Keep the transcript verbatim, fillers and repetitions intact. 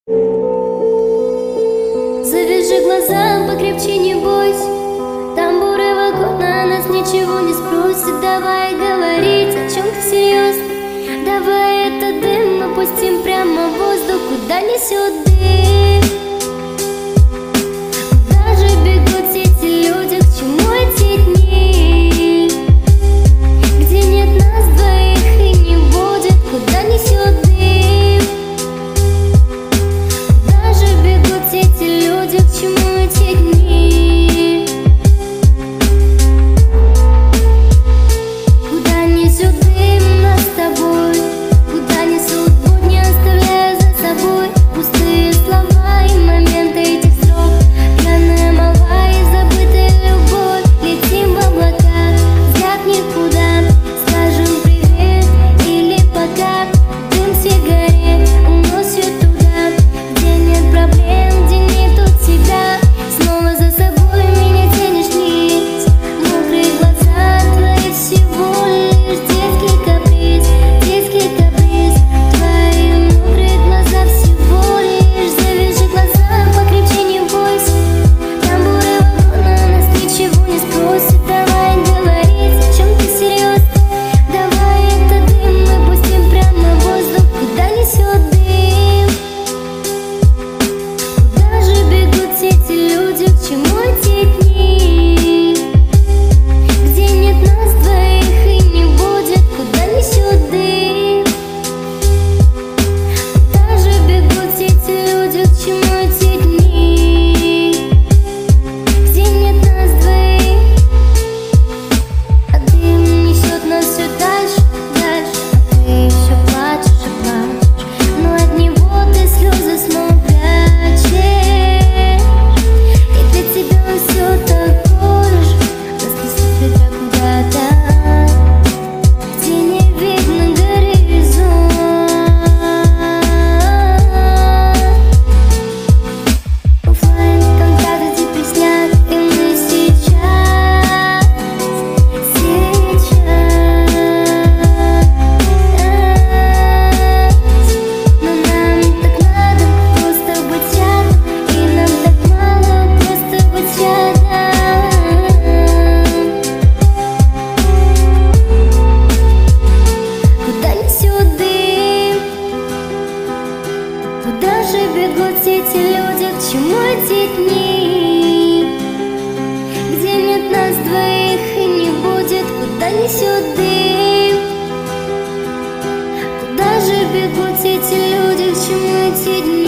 Завяжи глаза, покрепче, не бойся. Тамбуры вагона нас ничего не спросят. Давай говорить о чем-то серьезно. Давай этот дым опустим прямо в воздух. Куда несет дым? Куда же бегут эти люди? К чему эти дни, где нет нас двоих и не будет? Куда несет дым? Куда же бегут эти люди? К чему эти дни? Куда несет дым нас с тобой? Куда несут будни, оставляя за собой пустые слова и моменты этих строк? Пьяная молва и забытая любовь. Летим в облака, взгляд никуда. Скажем привет или пока. Дым сигарет уносит туда, где нет проблем, где нету тебя. Снова за собой меня тянешь вниз. Мокрые глаза твои всего лишь детский каприз, детский каприз. Твои мокрые глаза всего лишь. Завяжи глаза, покрепче, не бойся. Тамбуры вагона нас ничего не спросят. Давай говорить о чем-то серьезно. Давай этот дым мы пустим прямо в воздух. Куда несет дым? Куда же бегут эти люди? К чему эти дни, где нет нас двоих и не будет? Куда несет дым? Куда же бегут эти люди? К чему эти дни, где нет нас двоих? А дым несет нас все дальше, дальше. А ты все плачешь и плачешь, но от него ты слезы снова прячешь. И для тебя он все такое же. Нас несет ветер куда-то, где не видно горизонт. Оффлайн контакты теперь снят, и мы сейчас, сейчас. Но нам так надо просто быть рядом, и нам так мало просто быть рядом. Куда несет дым? Куда же бегут эти люди? К чему эти дни, где нет нас двоих и не будет? Куда несет дым? Куда же бегут эти люди? К чему эти дни?